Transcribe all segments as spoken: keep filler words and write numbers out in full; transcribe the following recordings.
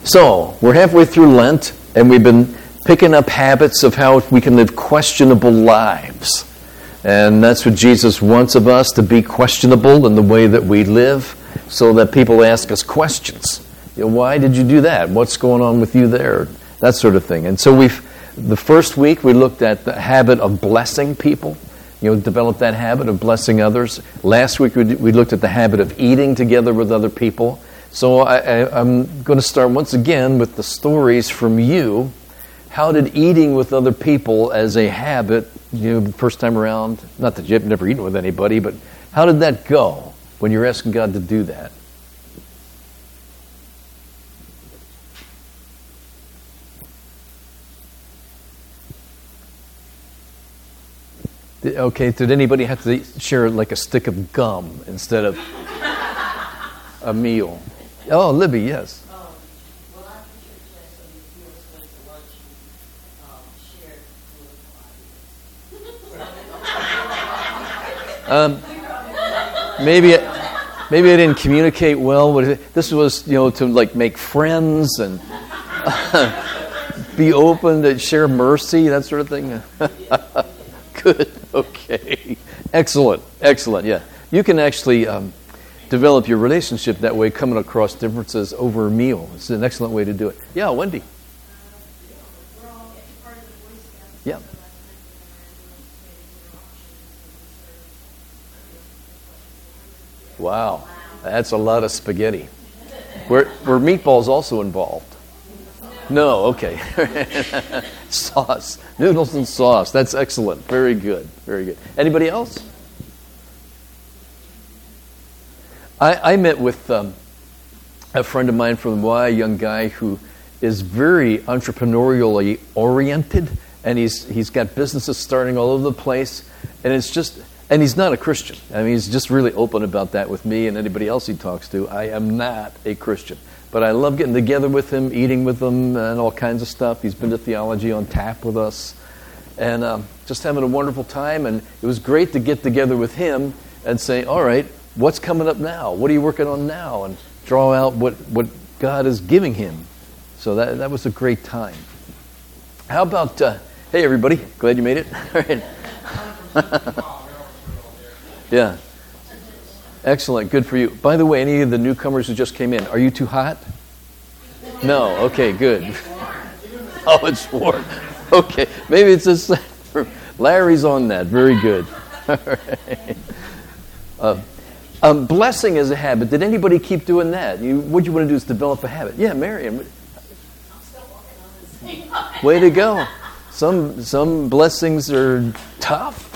So, we're halfway through Lent, and we've been picking up habits of how we can live questionable lives. And that's what Jesus wants of us, to be questionable in the way that we live, so that people ask us questions. You know, why did you do that? What's going on with you there? That sort of thing. And so we've, the first week we looked at the habit of blessing people. You know, develop that habit of blessing others. Last week we, we looked at the habit of eating together with other people. So I, I, I'm going to start once again with the stories from you. How did eating with other people as a habit, you know, first time around, not that you've never eaten with anybody, but how did that go when you're asking God to do that? Okay, did anybody have to share like a stick of gum instead of a meal? Oh, Libby, yes. Um, well, after church last Sunday, a few of us went to lunch and um, shared political ideas. Um, maybe, it, maybe I didn't communicate well. This was, you know, to like make friends and be open to share mercy, that sort of thing. Good. Okay. Excellent. Excellent. Yeah. You can actually um, develop your relationship that way, coming across differences over a meal. It's an excellent way to do it. Yeah, Wendy. Yeah. Wow. That's a lot of spaghetti. Were, were meatballs also involved? No, okay. Sauce. Noodles and sauce. That's excellent. Very good. Very good. Anybody else? I, I met with um, a friend of mine from the Y, a young guy who is very entrepreneurially oriented, and he's he's got businesses starting all over the place, and it's just, and he's not a Christian. I mean, he's just really open about that with me and anybody else he talks to. I am not a Christian. But I love getting together with him, eating with him, and all kinds of stuff. He's been to Theology on Tap with us. And um, just having a wonderful time. And it was great to get together with him and say, all right, what's coming up now? What are you working on now? And draw out what, what God is giving him. So that that was a great time. How about, uh, hey, everybody. Glad you made it. All right. Yeah. Excellent. Good for you. By the way, any of the newcomers who just came in, are you too hot? No. Okay, good. Oh, it's warm. Okay. Maybe it's just Larry's on that. Very good. All right. Uh, um, blessing is a habit. Did anybody keep doing that? You, what you want to do is develop a habit. Yeah, Marion. I'm still working on this. Way to go. Some some blessings are tough.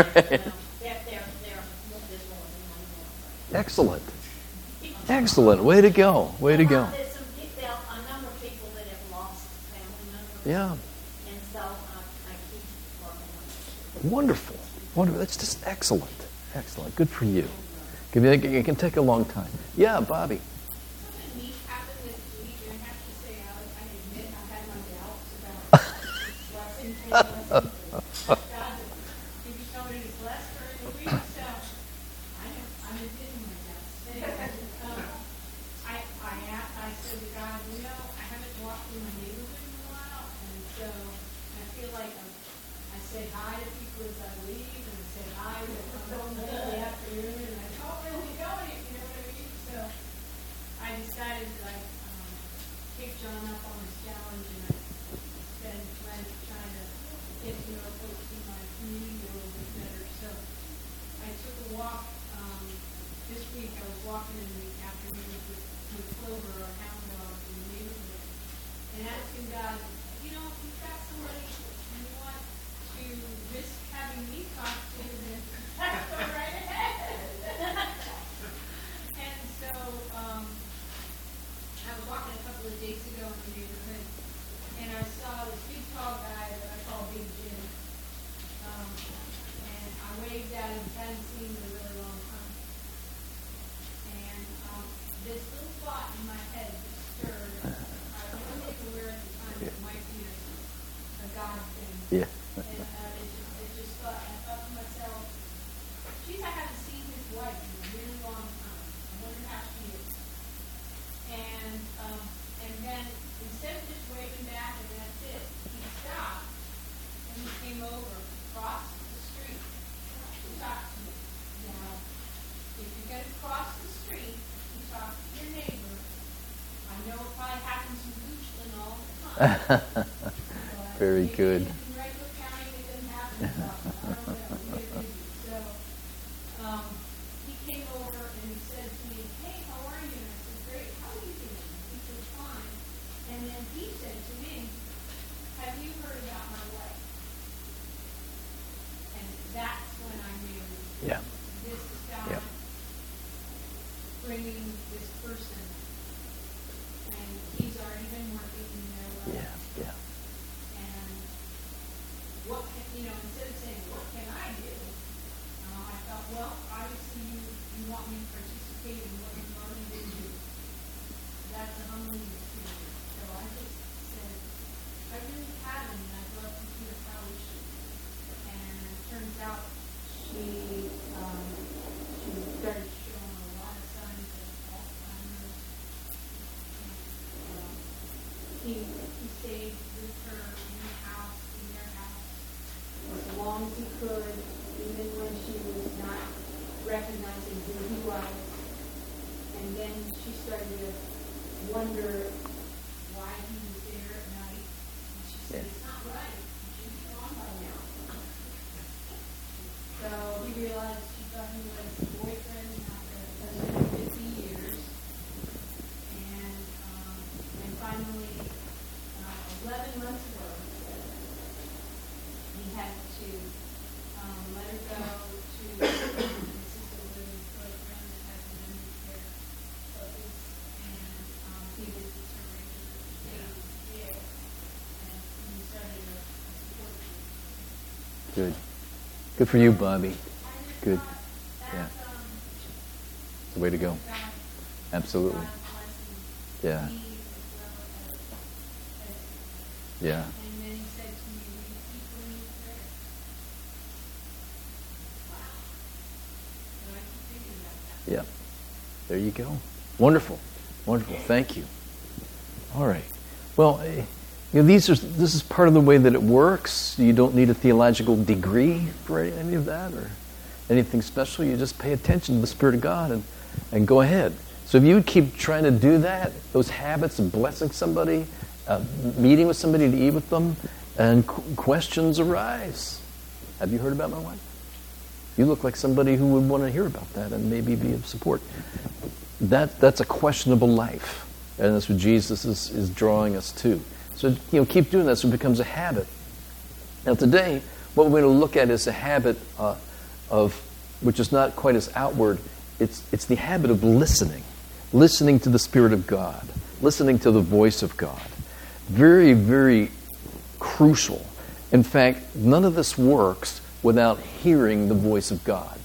Excellent. Excellent. Way to go. Way to go. There's some people, a number of people that have lost family members. Yeah. And so I, I keep working on it. Wonderful. Wonderful. That's just excellent. Excellent. Good for you. It can take a long time. Yeah, Bobby. Something neat happened this week, and I have to say, Alex, I admit I had my doubts about blessing things. God, maybe somebody was blessed during the week, so I am, I'm admitting my doubts. Anyway, um, I, I asked, I said to God, you know, I haven't walked through my neighborhood in a while, and so I feel like I'm, I say hi to people as I leave, and I say hi when I come home late in the afternoon, and I don't really go any, you know what I mean? So I decided to like um, take John up on his challenge, and I spend time trying to get to know folks in my community a little bit better. So I took a walk um, this week. I was walking in the afternoon with, with Clover, our hound dog, in the neighborhood, and asking God, you know, if you've got somebody you want to risk having me talk to, then go right ahead. And so um, I was walking a couple of days ago in the neighborhood, and I saw this big tall guy that I call Big Jim. Um, and I waved at him, hadn't seen him in a really long time. And um, this little thought in my head just stirred. I wasn't aware at the time that it might be a, a God thing. Yeah. And uh, it, just, it just thought, I thought to myself, geez, I haven't seen his wife in a really long time. I wonder how she is. And um, and then know it probably happens in Goochland all the time. But Very maybe good. In Redwood County, it didn't happen as often. I don't know. We get busy. So um, he came over and he said to me, "Hey, how are you?" And I said, "Great. How are you doing?" He said, "Fine." And then he said to me, "Have you heard about my wife?" And that's when I knew Yeah. this is God Yeah. bringing this person, and he's already been working in their life. Yeah. Yeah. And what can, you know, instead of saying, "What can I do?" Uh, I thought, well, obviously you, you want me to participate in what you've already been doing. That's a humbling experience. So I just said, I really haven't, and I'd love to hear how we should. And it turns out she, um, she started showing a lot of signs of Alzheimer's. And, um, he, he stayed with her in the house, in their house, as long as he could, even when she was not recognizing who he was. And then she started to wonder why he was there at night. And she said, "It's not right. You should be gone by now." So he realized she thought he was a boyfriend after husband fifty years. And, um, and finally, uh, eleven months ago, he had to um, let her go to an assisted living program that has memory care focus, and um, he visits her regularly, stayed there, and he started a, a support group. Good. Good for you, Bobby. I just Good. thought Yeah. that's um, It's the way to go. God, Absolutely. God's blessing Yeah. me as well as, as Yeah. And then he said to me, "Will you keep bringing prayer?" Wow. So I keep thinking about that. Yeah. There you go. Wonderful. Wonderful. Thank you. All right. Well, eh, you know, these are this is part of the way that it works. You don't need a theological degree for any of that or anything special. You just pay attention to the Spirit of God and, and go ahead. So if you would keep trying to do that, those habits of blessing somebody, uh, meeting with somebody to eat with them, and qu- questions arise. Have you heard about my wife? You look like somebody who would want to hear about that and maybe be of support. That that's a questionable life, and that's what Jesus is, is drawing us to. So you know, keep doing that so it becomes a habit. Now today, what we're going to look at is a habit uh, of, which is not quite as outward. It's it's the habit of listening, listening to the Spirit of God, listening to the voice of God. Very, very crucial. In fact, none of this works without hearing the voice of God.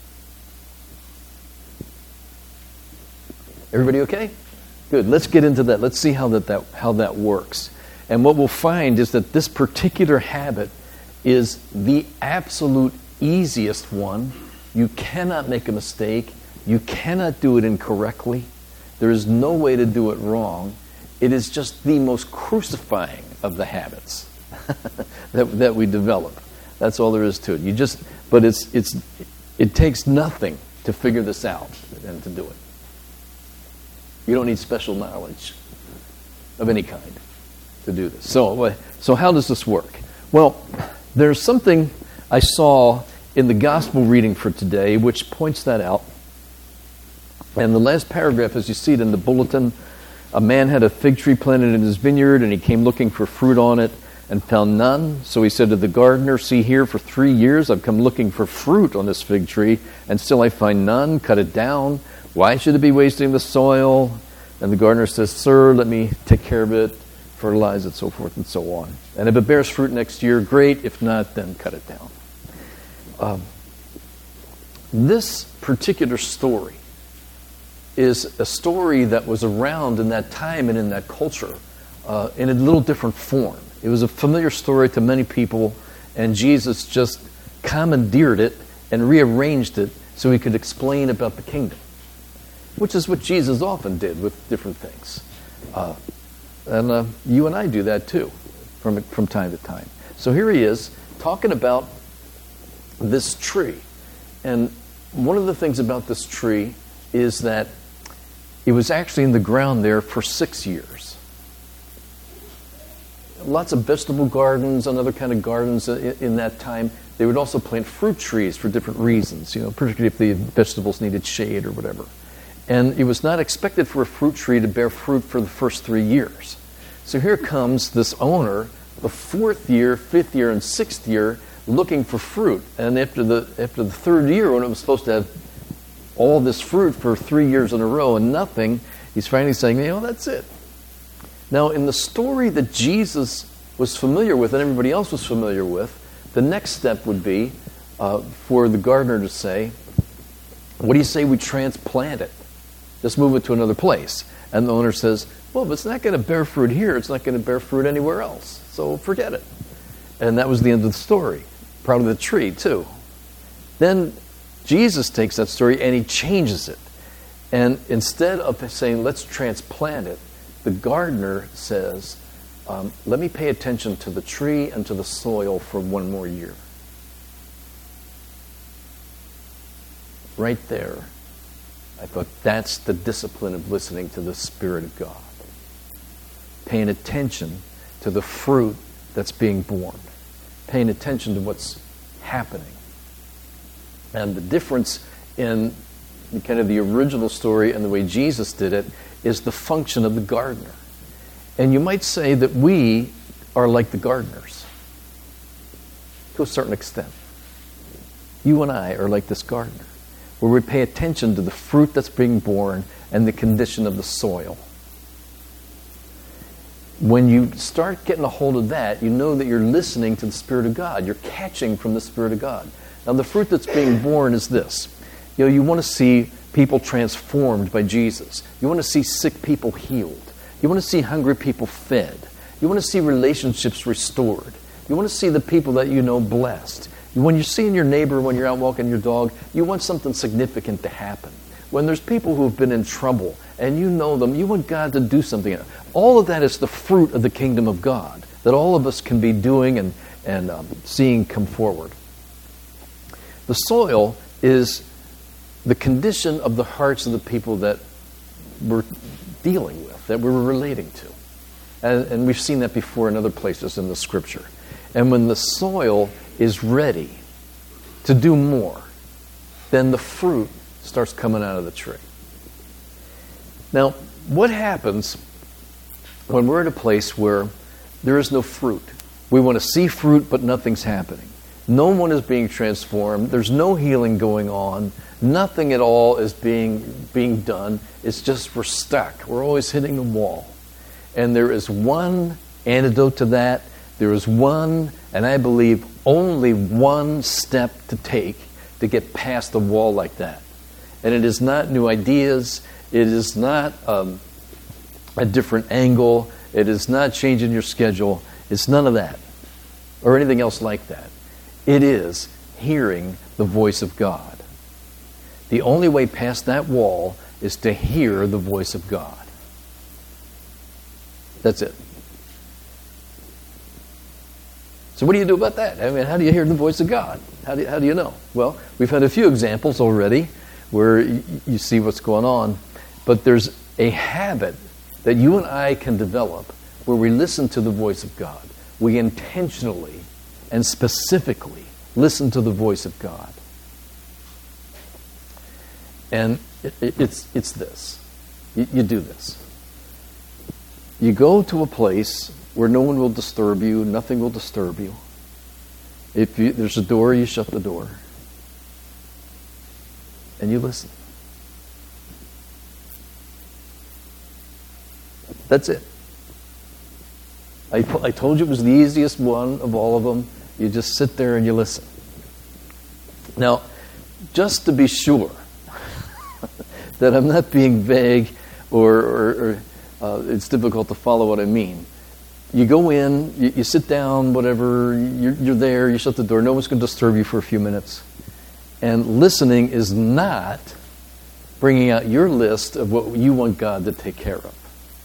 Everybody okay? Good. Let's get into that. Let's see how that, that how that works. And what we'll find is that this particular habit is the absolute easiest one. You cannot make a mistake. You cannot do it incorrectly. There is no way to do it wrong. It is just the most crucifying of the habits that, that we develop. That's all there is to it. You just, but it's it's it takes nothing to figure this out and to do it. You don't need special knowledge of any kind to do this. So, so how does this work? Well, there's something I saw in the gospel reading for today which points that out. And the last paragraph, as you see it in the bulletin, a man had a fig tree planted in his vineyard, and he came looking for fruit on it and found none. So he said to the gardener, "See here, for three years I've come looking for fruit on this fig tree, and still I find none. Cut it down. Why should it be wasting the soil?" And the gardener says, "Sir, let me take care of it, fertilize it, so forth and so on. And if it bears fruit next year, great. If not, then cut it down." Um, this particular story is a story that was around in that time and in that culture uh, in a little different form. It was a familiar story to many people, and Jesus just commandeered it and rearranged it so he could explain about the kingdom, which is what Jesus often did with different things. Uh, and uh, you and I do that too from, from time to time. So here he is talking about this tree. And one of the things about this tree is that it was actually in the ground there for six years. Lots of vegetable gardens and other kind of gardens in, in that time. They would also plant fruit trees for different reasons, you know, particularly if the vegetables needed shade or whatever. And it was not expected for a fruit tree to bear fruit for the first three years. So here comes this owner, the fourth year, fifth year, and sixth year, looking for fruit. And after the after the third year, when it was supposed to have all this fruit for three years in a row and nothing, he's finally saying, you know, that's it. Now, in the story that Jesus was familiar with and everybody else was familiar with, the next step would be uh, for the gardener to say, what do you say we transplant it? Just move it to another place. And the owner says, well, if it's not going to bear fruit here, it's not going to bear fruit anywhere else. So forget it. And that was the end of the story. Probably the tree, too. Then Jesus takes that story and he changes it. And instead of saying, let's transplant it, the gardener says, um, let me pay attention to the tree and to the soil for one more year. Right there, I thought that's the discipline of listening to the Spirit of God. Paying attention to the fruit that's being born. Paying attention to what's happening. And the difference in kind of the original story and the way Jesus did it is the function of the gardener. And you might say that we are like the gardeners to a certain extent. You and I are like this gardener, where we pay attention to the fruit that's being born and the condition of the soil. When you start getting a hold of that, you know that you're listening to the Spirit of God. You're catching from the Spirit of God. Now, the fruit that's being born is this. You know, you want to see people transformed by Jesus. You want to see sick people healed. You want to see hungry people fed. You want to see relationships restored. You want to see the people that you know blessed. When you're seeing your neighbor, when you're out walking your dog, you want something significant to happen. When there's people who have been in trouble and you know them, you want God to do something. All of that is the fruit of the kingdom of God that all of us can be doing and, and um, seeing come forward. The soil is the condition of the hearts of the people that we're dealing with, that we're relating to. And, and we've seen that before in other places in the Scripture. And when the soil is ready to do more, then the fruit starts coming out of the tree. Now, what happens when we're at a place where there is no fruit? We want to see fruit, but nothing's happening. No one is being transformed. There's no healing going on. Nothing at all is being being done. It's just we're stuck. We're always hitting the wall. And there is one antidote to that. There is one, and I believe only one step to take to get past the wall like that. And it is not new ideas. It is not um, a different angle. It is not changing your schedule. It's none of that or anything else like that. It is hearing the voice of God. The only way past that wall is to hear the voice of God. That's it. So what do you do about that? I mean, how do you hear the voice of God? How do you, how do you know? Well, we've had a few examples already where y- you see what's going on. But there's a habit that you and I can develop where we listen to the voice of God. We intentionally and specifically listen to the voice of God. And it, it, it's it's this. You, you do this. You go to a place where no one will disturb you, nothing will disturb you. If you, there's a door, you shut the door. And you listen. That's it. I, I told you it was the easiest one of all of them. You just sit there and you listen. Now, just to be sure that I'm not being vague or, or, or uh, it's difficult to follow what I mean. You go in, you, you sit down, whatever, you're, you're there, you shut the door. No one's going to disturb you for a few minutes. And listening is not bringing out your list of what you want God to take care of.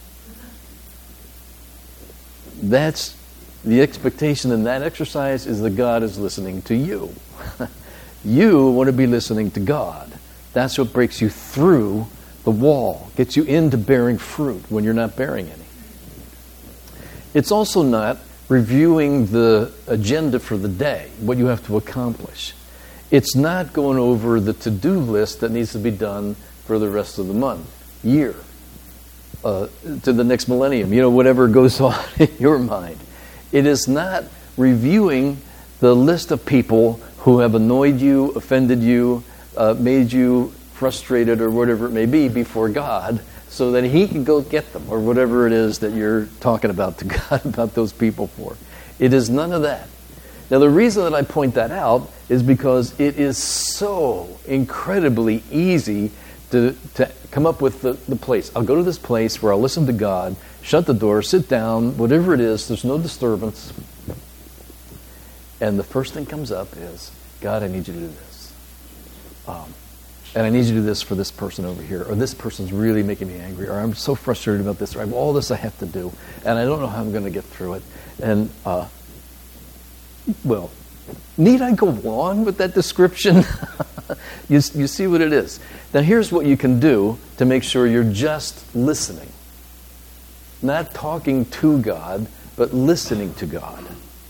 That's the expectation in that exercise is that God is listening to you. You want to be listening to God. That's what breaks you through the wall, gets you into bearing fruit when you're not bearing any. It's also not reviewing the agenda for the day, what you have to accomplish. It's not going over the to-do list that needs to be done for the rest of the month, year, uh, to the next millennium, you know, whatever goes on in your mind. It is not reviewing the list of people who have annoyed you, offended you, uh, made you frustrated or whatever it may be before God so that He can go get them or whatever it is that you're talking about to God about those people for. It is none of that. Now, the reason that I point that out is because it is so incredibly easy to, to come up with the, the place. I'll go to this place where I'll listen to God, shut the door, sit down, whatever it is, there's no disturbance. And the first thing comes up is, God, I need you to do this. Um, and I need you to do this for this person over here. Or this person's really making me angry. Or I'm so frustrated about this. Or I have all this I have to do. And I don't know how I'm going to get through it. And, uh, well, need I go on with that description? you, you see what it is. Now here's what you can do to make sure you're just listening. Not talking to God, but listening to God.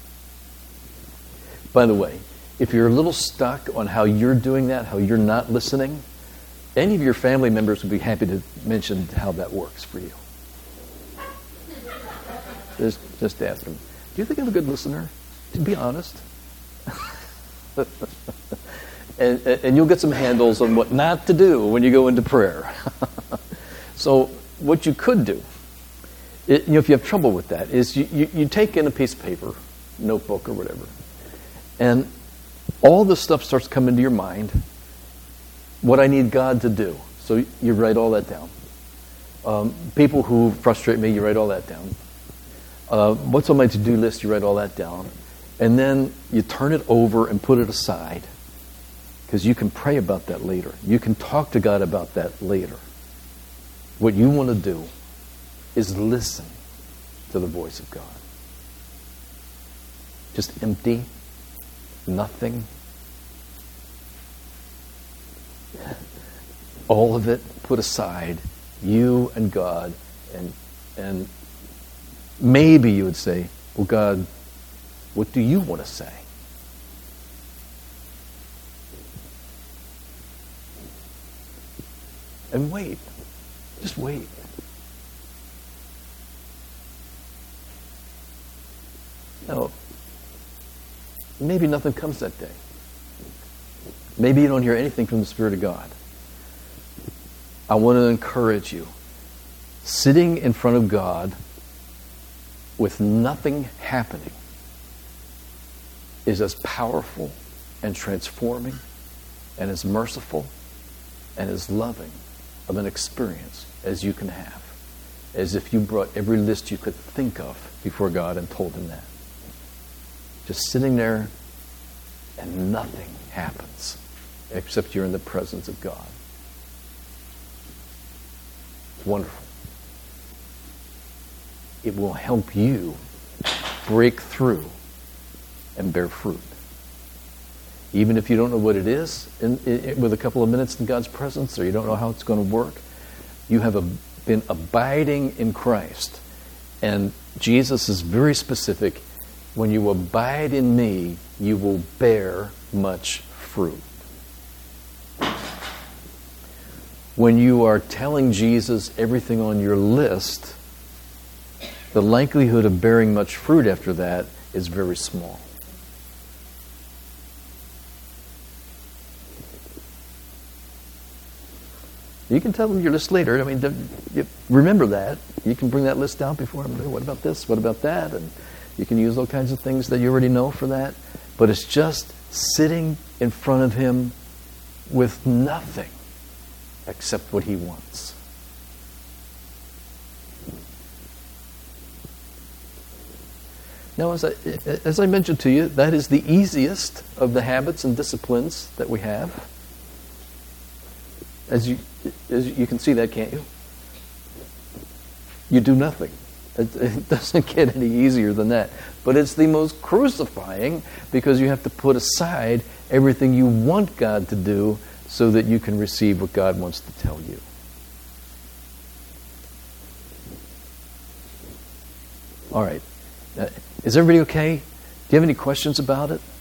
By the way, if you're a little stuck on how you're doing that, how you're not listening, any of your family members would be happy to mention how that works for you. Just, just ask them, do you think I'm a good listener? To be honest. and, and you'll get some handles on what not to do when you go into prayer. So what you could do, it, you know, if you have trouble with that, is you, you, you take in a piece of paper, notebook or whatever, and all this stuff starts coming to your mind, what I need God to do. So you write all that down. Um, people who frustrate me, you write all that down. Uh, what's on my to-do list, you write all that down. And then you turn it over and put it aside, because you can pray about that later. You can talk to God about that later. What you want to do is listen to the voice of God. Just empty, nothing. All of it put aside, you and God, and and maybe you would say, well, God, what do you want to say? And wait. Just wait. Now, maybe nothing comes that day. Maybe you don't hear anything from the Spirit of God. I want to encourage you. Sitting in front of God with nothing happening is as powerful and transforming and as merciful and as loving of an experience as you can have. As if you brought every list you could think of before God and told Him that. Just sitting there and nothing happens except you're in the presence of God. It's wonderful. It will help you break through and bear fruit. Even if you don't know what it is in, in, with a couple of minutes in God's presence, or you don't know how it's going to work, you have a, been abiding in Christ. And Jesus is very specific. When you abide in me, you will bear much fruit. When you are telling Jesus everything on your list, the likelihood of bearing much fruit after that is very small. You can tell them your list later. I mean, you remember that. You can bring that list down before them. What about this? What about that? And you can use all kinds of things that you already know for that. But it's just sitting in front of Him with nothing except what He wants. Now, as I, as I mentioned to you, that is the easiest of the habits and disciplines that we have. As you, as you can see that, can't you? You do nothing. It, it doesn't get any easier than that. But it's the most crucifying because you have to put aside everything you want God to do so that you can receive what God wants to tell you. All right. Uh, is everybody okay? Do you have any questions about it?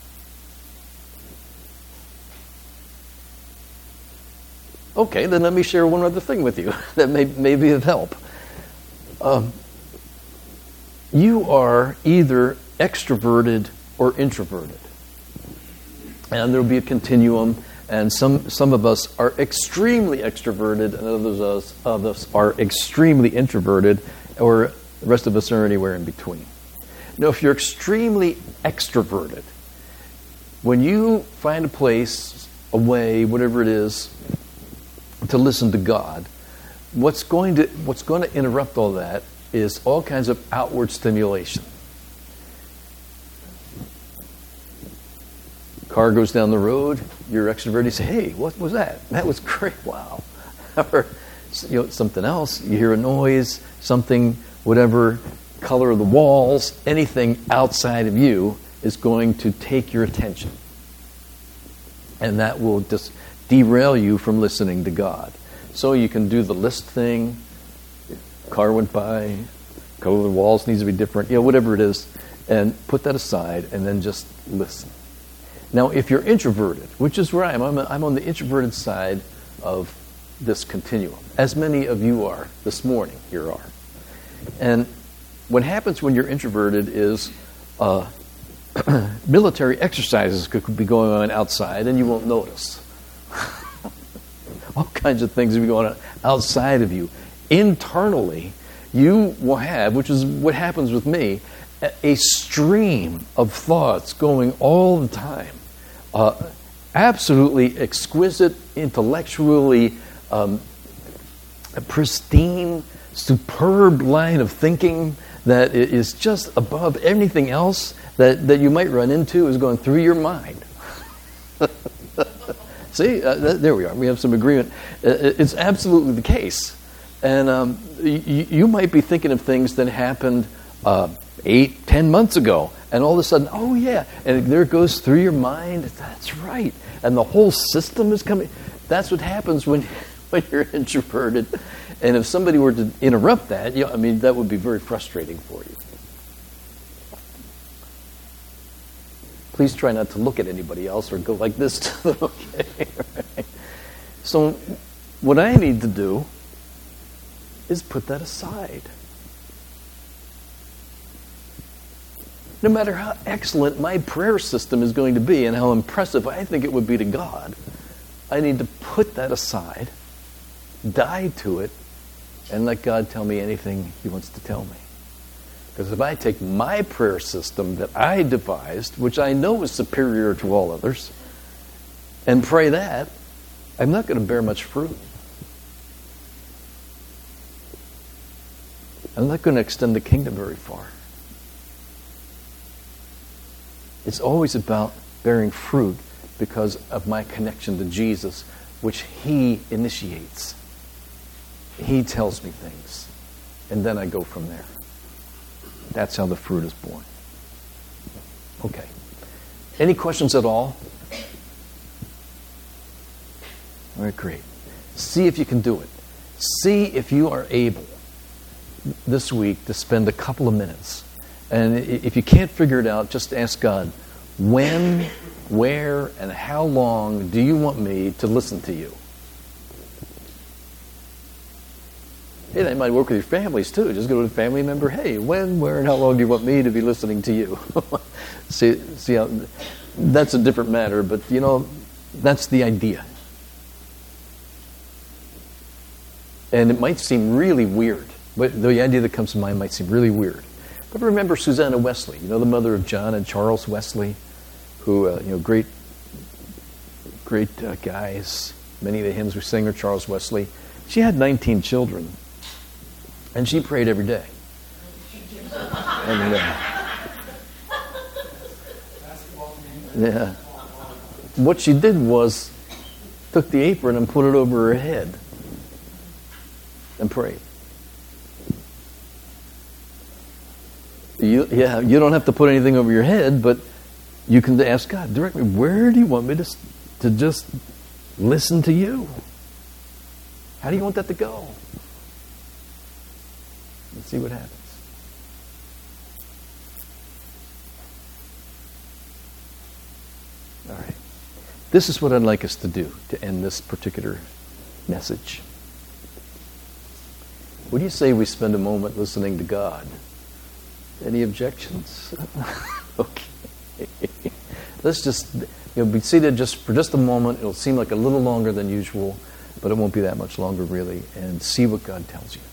Okay, then let me share one other thing with you that may, may be of help. Um, you are either extroverted or introverted. And there will be a continuum, and some, some of us are extremely extroverted, and others of us, of us are extremely introverted, or the rest of us are anywhere in between. Now, if you're extremely extroverted, when you find a place, a way, whatever it is, to listen to God, what's going to what's going to interrupt all that is all kinds of outward stimulation. Car goes down the road, you're extroverted, you say, hey, what was that? That was great, wow. Or you know, something else, you hear a noise, something, whatever, color of the walls, anything outside of you is going to take your attention. And that will just derail you from listening to God. So you can do the list thing, car went by, color of the walls needs to be different, you know, whatever it is, and put that aside and then just listen. Now, if you're introverted, which is where I am, I'm, I'm on the introverted side of this continuum, as many of you are this morning, here are. And what happens when you're introverted is uh, military exercises could be going on outside and you won't notice. All kinds of things will be going on outside of you. Internally, you will have, which is what happens with me, a, a stream of thoughts going all the time. Uh, absolutely exquisite, intellectually um, pristine, superb line of thinking that is just above anything else that, that you might run into is going through your mind. See, uh, th- there we are. We have some agreement. Uh, it's absolutely the case. And um, y- you might be thinking of things that happened uh, eight, ten months ago. And all of a sudden, oh yeah, and there it goes through your mind. That's right. And the whole system is coming. That's what happens when, when you're introverted. And if somebody were to interrupt that, you know, I mean, that would be very frustrating for you. Please try not to look at anybody else or go like this to them, okay? Right. So what I need to do is put that aside. No matter how excellent my prayer system is going to be and how impressive I think it would be to God, I need to put that aside, die to it, and let God tell me anything He wants to tell me. Because if I take my prayer system that I devised, which I know is superior to all others, and pray that, I'm not going to bear much fruit. I'm not going to extend the kingdom very far. It's always about bearing fruit because of my connection to Jesus, which He initiates. He tells me things, and then I go from there. That's how the fruit is born. Okay. Any questions at all? All right, great. See if you can do it. See if you are able this week to spend a couple of minutes. And if you can't figure it out, just ask God, when, where, and how long do you want me to listen to you? Hey, that might work with your families too. Just go to a family member. Hey, when, where, and how long do you want me to be listening to you? see, see how that's a different matter, but you know, that's the idea. And it might seem really weird, but the idea that comes to mind might seem really weird. But remember Susanna Wesley, you know, the mother of John and Charles Wesley, who uh, you know, great, great uh, guys. Many of the hymns we sing are Charles Wesley. She had nineteen children. And she prayed every day. And, uh, yeah. What she did was took the apron and put it over her head and prayed. You, yeah, you don't have to put anything over your head, but you can ask God, direct me, where do you want me to, to just listen to you? How do you want that to go? Let's see what happens. This is what I'd like us to do to end this particular message. What do you say we spend a moment listening to God? Any objections? Okay. Let's just, you know, be seated just for just a moment. It'll seem like a little longer than usual, but it won't be that much longer really, and see what God tells you.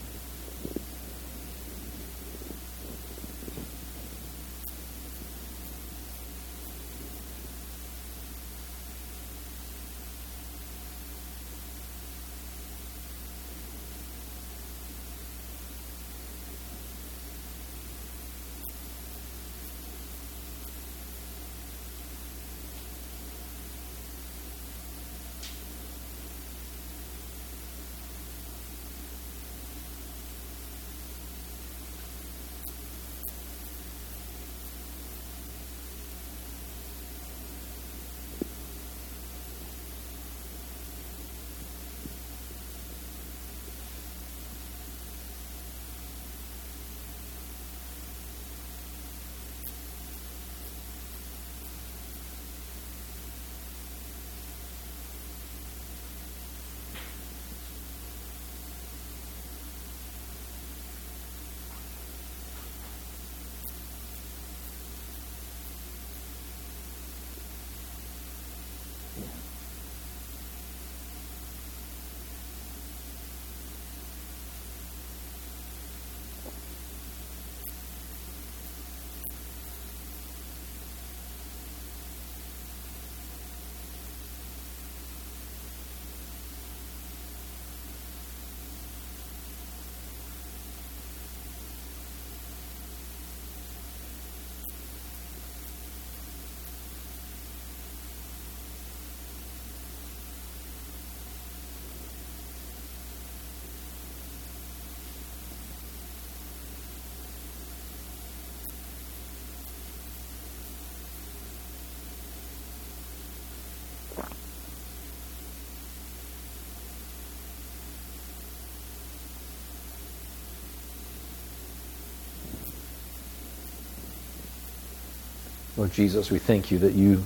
Lord Jesus, we thank you that you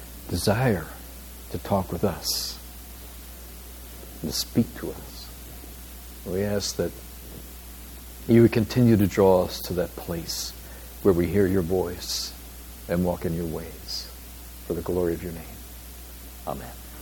desire to talk with us, to speak to us. We ask that you would continue to draw us to that place where we hear your voice and walk in your ways for the glory of your name. Amen.